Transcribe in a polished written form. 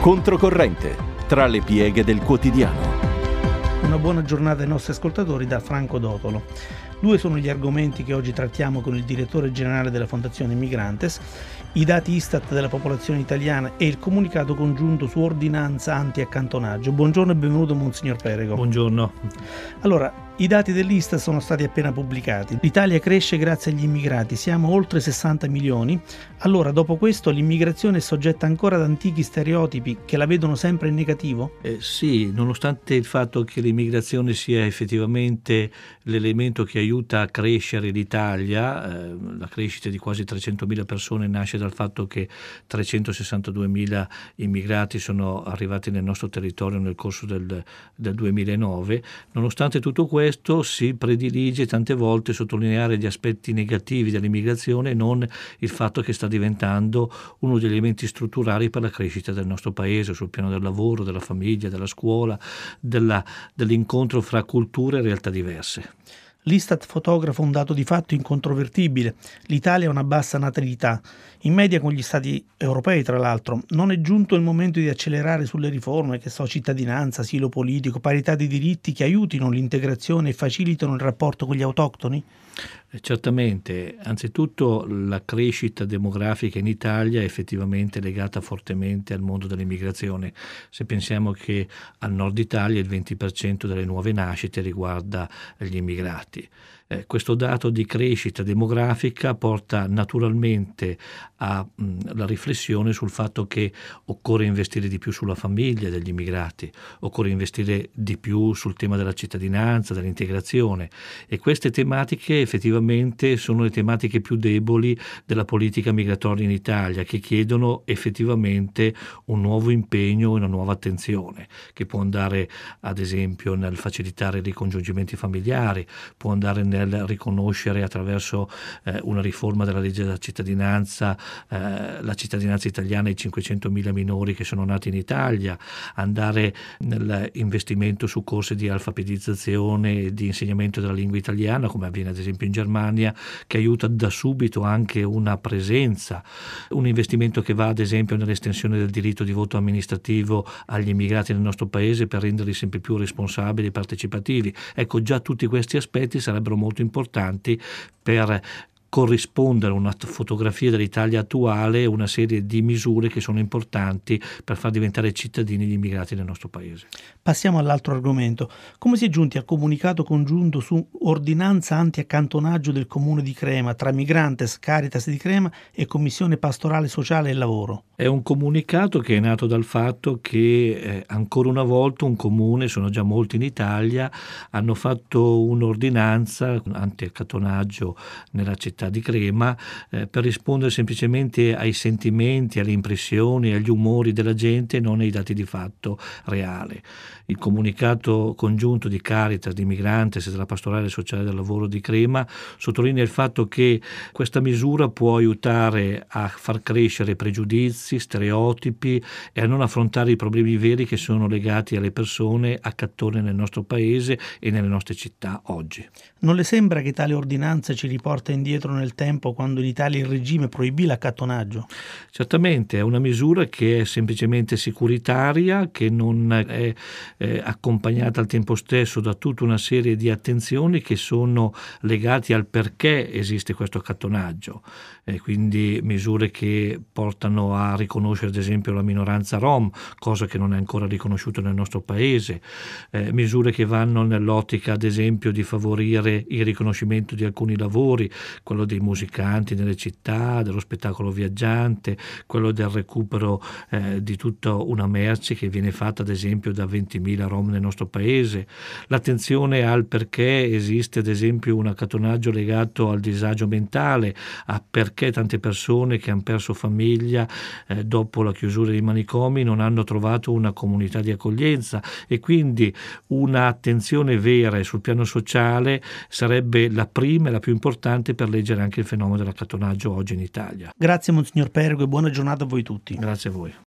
Controcorrente, tra le pieghe del quotidiano. Una buona giornata ai nostri ascoltatori da Franco Dotolo. 2 sono gli argomenti che oggi trattiamo con il direttore generale della Fondazione Migrantes, i dati Istat della popolazione italiana e il comunicato congiunto su ordinanza anti-accantonaggio. Buongiorno e benvenuto Monsignor Perego. Buongiorno. Allora, i dati dell'Istat sono stati appena pubblicati. L'Italia cresce grazie agli immigrati, siamo oltre 60 milioni. Allora, dopo questo, l'immigrazione è soggetta ancora ad antichi stereotipi che la vedono sempre in negativo? Sì, nonostante il fatto che l'immigrazione sia effettivamente l'elemento che aiuta a crescere l'Italia, la crescita di quasi 300.000 persone nasce dal fatto che 362.000 immigrati sono arrivati nel nostro territorio nel corso del 2009. Nonostante tutto questo si predilige tante volte sottolineare gli aspetti negativi dell'immigrazione e non il fatto che sta diventando uno degli elementi strutturali per la crescita del nostro paese sul piano del lavoro, della famiglia, della scuola, dell'incontro fra culture e realtà diverse. L'Istat fotografa un dato di fatto incontrovertibile. L'Italia ha una bassa natalità, in media con gli stati europei tra l'altro. Non è giunto il momento di accelerare sulle riforme, cittadinanza, asilo politico, parità di diritti che aiutino l'integrazione e facilitino il rapporto con gli autoctoni? Certamente, anzitutto la crescita demografica in Italia è effettivamente legata fortemente al mondo dell'immigrazione. Se pensiamo che al nord Italia il 20% delle nuove nascite riguarda gli immigrati. Questo dato di crescita demografica porta naturalmente alla riflessione sul fatto che occorre investire di più sulla famiglia degli immigrati, occorre investire di più sul tema della cittadinanza, dell'integrazione, e queste tematiche effettivamente sono le tematiche più deboli della politica migratoria in Italia, che chiedono effettivamente un nuovo impegno e una nuova attenzione, che può andare ad esempio nel facilitare i ricongiungimenti familiari, può andare nel riconoscere attraverso una riforma della legge della cittadinanza la cittadinanza italiana ai 500.000 minori che sono nati in Italia, andare nell'investimento su corsi di alfabetizzazione e di insegnamento della lingua italiana, come avviene ad esempio in Germania, che aiuta da subito anche una presenza, un investimento che va ad esempio nell'estensione del diritto di voto amministrativo agli immigrati nel nostro paese per renderli sempre più responsabili e partecipativi. Ecco, già tutti questi aspetti sarebbero molto importanti per corrispondere a una fotografia dell'Italia attuale, una serie di misure che sono importanti per far diventare cittadini gli immigrati nel nostro paese. Passiamo all'altro argomento. Come si è giunti al comunicato congiunto su ordinanza anti-accantonaggio del Comune di Crema tra Migrantes, Caritas di Crema e Commissione Pastorale Sociale e Lavoro? È un comunicato che è nato dal fatto che ancora una volta un comune, sono già molti in Italia, hanno fatto un'ordinanza anti-accattonaggio nella città di Crema per rispondere semplicemente ai sentimenti, alle impressioni, agli umori della gente, non ai dati di fatto reale. Il comunicato congiunto di Caritas, di Migrantes e della Pastorale Sociale del Lavoro di Crema sottolinea il fatto che questa misura può aiutare a far crescere pregiudizi, stereotipi e a non affrontare i problemi veri che sono legati alle persone accattone nel nostro paese e nelle nostre città oggi. Non le sembra che tale ordinanza ci riporta indietro nel tempo, quando in Italia il regime proibì l'accattonaggio? Certamente, è una misura che è semplicemente sicuritaria, che non è accompagnata al tempo stesso da tutta una serie di attenzioni che sono legate al perché esiste questo accattonaggio, quindi misure che portano a riconoscere ad esempio la minoranza rom, cosa che non è ancora riconosciuta nel nostro paese, misure che vanno nell'ottica ad esempio di favorire il riconoscimento di alcuni lavori, quello dei musicanti nelle città, dello spettacolo viaggiante, quello del recupero di tutta una merce che viene fatta ad esempio da 20.000 rom nel nostro paese, l'attenzione al perché esiste ad esempio un accattonaggio legato al disagio mentale, a perché tante persone che hanno perso famiglia dopo la chiusura dei manicomi non hanno trovato una comunità di accoglienza, e quindi un'attenzione vera sul piano sociale sarebbe la prima e la più importante per leggere anche il fenomeno dell'accattonaggio oggi in Italia. Grazie Monsignor Perego e buona giornata a voi tutti. Grazie a voi.